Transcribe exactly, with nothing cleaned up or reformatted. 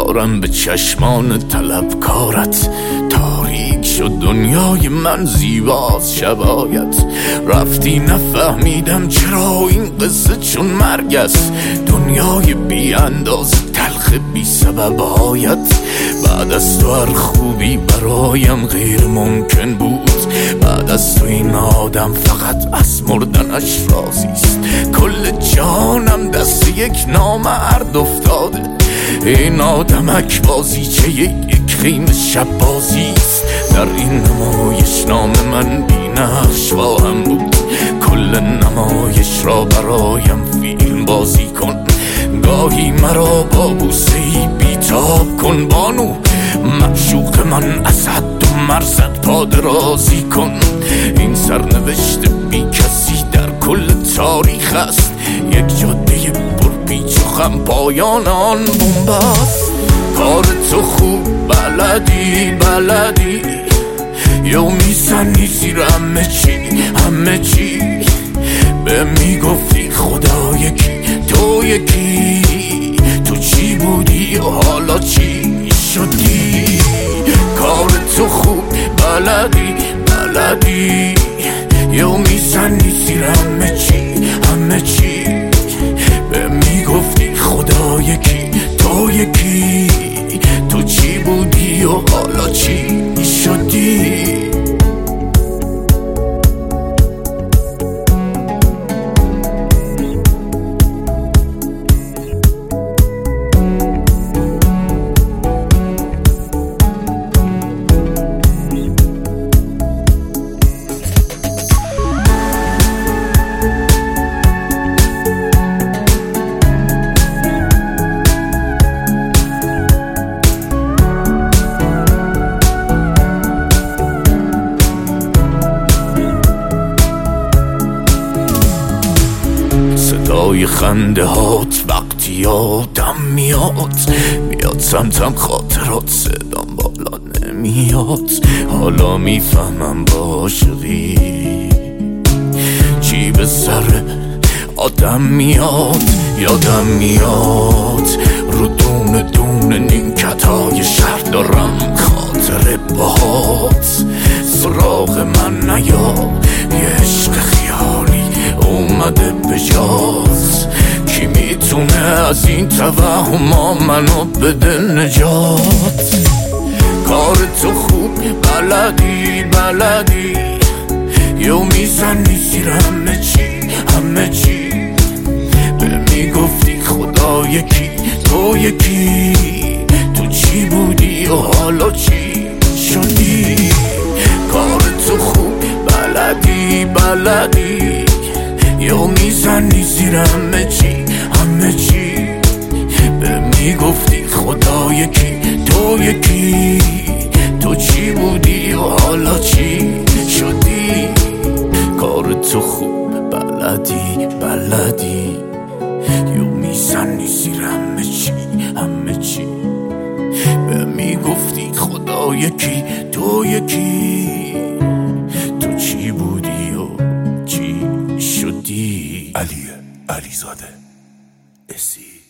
دارم به چشمان طلبکارت. تاریک شد دنیای من زیباست شبایت. رفتی نفهمیدم چرا این قصه چون مرگ است. دنیای بی انداز تلخ بی سببایت. بعد از تو هر خوبی برایم غیر ممکن بود. بعد از تو این آدم فقط از مردنش راضیست. کل جانم دست یک نامرد افتاده. این آدمک بازیچه یک خیم شب بازیست. در این نمایش نام من بی نقش واهم بود. کل نمایش را برایم فیلم بازی کن. گاهی مرا با بوسه‌ای بیتاب کن بانو. معشوق من از حد و مرزت پادرازی کن. این سرنوشت بی کسی در کل تاریخ است. یک جاده پرپیچ و خم پایان آن بن‌بست. کار تو خوب بلدی بلدی. یومی سنی زیر همه چی همه چی. به میگفتی خدا یکی تو یکی. تو چی بودی و حالا چی شدی؟ کار تو خوب بلدی بلدی. یومی سنی زیر همه چی همه چی. به میگفتی خدا یکی تو یکی. تو چی بودی و حالا چی شدی؟ صدای خنده هات وقتی یادم میاد. میاد سمتم خاطرات صدام بالا نمیاد. حالا میفهمم با عاشقی چی به سر آدم میاد. یادم میاد رو دونه دونه نیمکتای شهر دارم خاطر باهات. سراغ من نیا یه عشق خیالی اومده به جاست. کی میتونه از این توهما منو بده نجات؟ کار تو خوب بلدی بلدی. یو میزنی زیر همه چی همه چی. به میگفتی خدا یکی تو یکی. تو چی بودی و حالا چی شدی؟ کار تو خوب بلدی بلدی. یو میزنی زیر همه چی همه چی. به میگفتی خدا یکی تو یکی. تو چی بودی و حالا چی شدی؟ کار تو خوب بلدی بلدی. یو میزنی زیر همه چی همه چی. به میگفتی خدا یکی تو یکی. تو چی بودی و چی شدی؟ علی علیزاده اسی